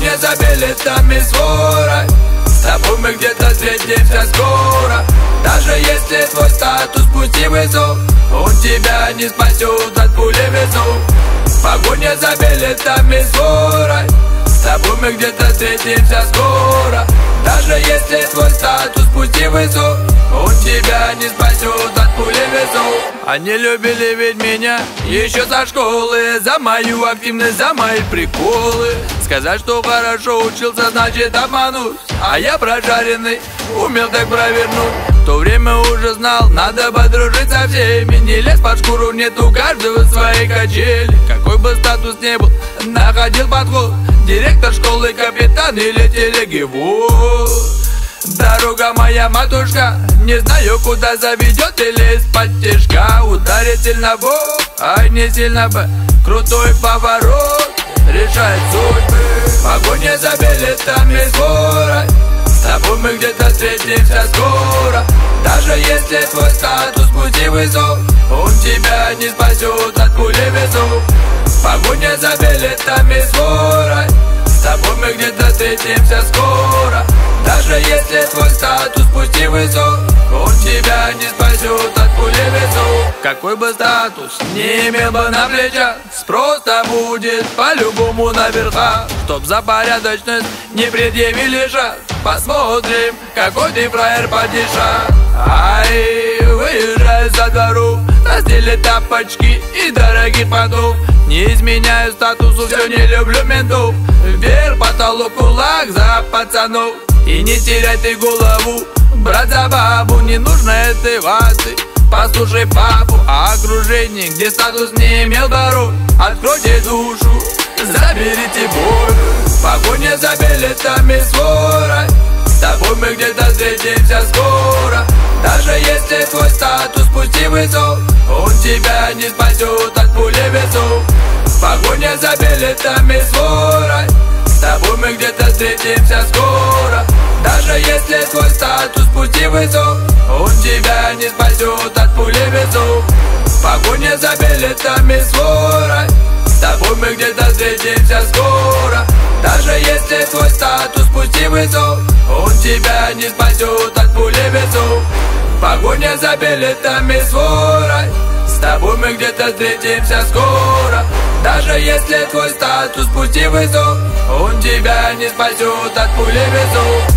Погоня за билетами сворой, с тобой мы где-то встретимся скоро. Даже если твой статус пусть и высок, он тебя не спасет от пули весов. Погоня за билетами сворой, с тобой мы где-то встретимся скоро. Даже если твой статус пусть и высок, он тебя не спасет от пули весов. Они любили ведь меня еще со школы, за мою активность, за мои приколы. Сказать, что хорошо учился, значит обмануть. А я прожаренный, умел так провернуть. В то время уже знал, надо подружить со всеми. Не лезь под шкуру, нет у каждого своей качели. Какой бы статус ни был, находил подход. Директор школы, капитан или телегивоз. Дорога моя, матушка, не знаю, куда заведет или из-под тяжка. Ударит сильно в бок, ай не сильно бы. Крутой поворот решает судьбы. Погоня за билетами сворой, с тобой мы где-то встретимся скоро. Даже если твой статус пусть и высок, он тебя не спасет от пули весов. Погоня за билетами сворой, с тобой мы где-то встретимся скоро. Даже если твой статус пусть и высок, он тебя не спасет от пули весов. Какой бы статус не имел бы на плечах, спрос-то будет по-любому наверха. Чтоб за порядочность не предъявили шаг, посмотрим, какой ты фраер падиша. Ай, выезжаю за двору, на стиле тапочки и дорогих понтов. Не изменяю статусу, все не люблю ментов. Вверх потолок, кулак за пацанов. И не теряй ты голову, брат за бабу, не нужно этой ваты. Послушай папу, а окружение, где статус не имел порой. Откройте душу, заберите боль. Погоня за билетами сворой, с тобой мы где-то встретимся скоро. Даже если твой статус пусть и высок, он тебя не спасет от пули весов. Погоня за билетами сворой, с тобой мы где-то встретимся скоро. Даже если твой статус пусть и высок, он тебя не спасет от пули весов. Погоня за билетами сворой, с тобой мы где-то встретимся скоро. Даже если твой статус пусть и высок, он тебя не спасет от пули весов. Погоня за билетами сворой, с тобой мы где-то встретимся скоро. Даже если твой статус пусть и высок, он тебя не спасет от пули весов.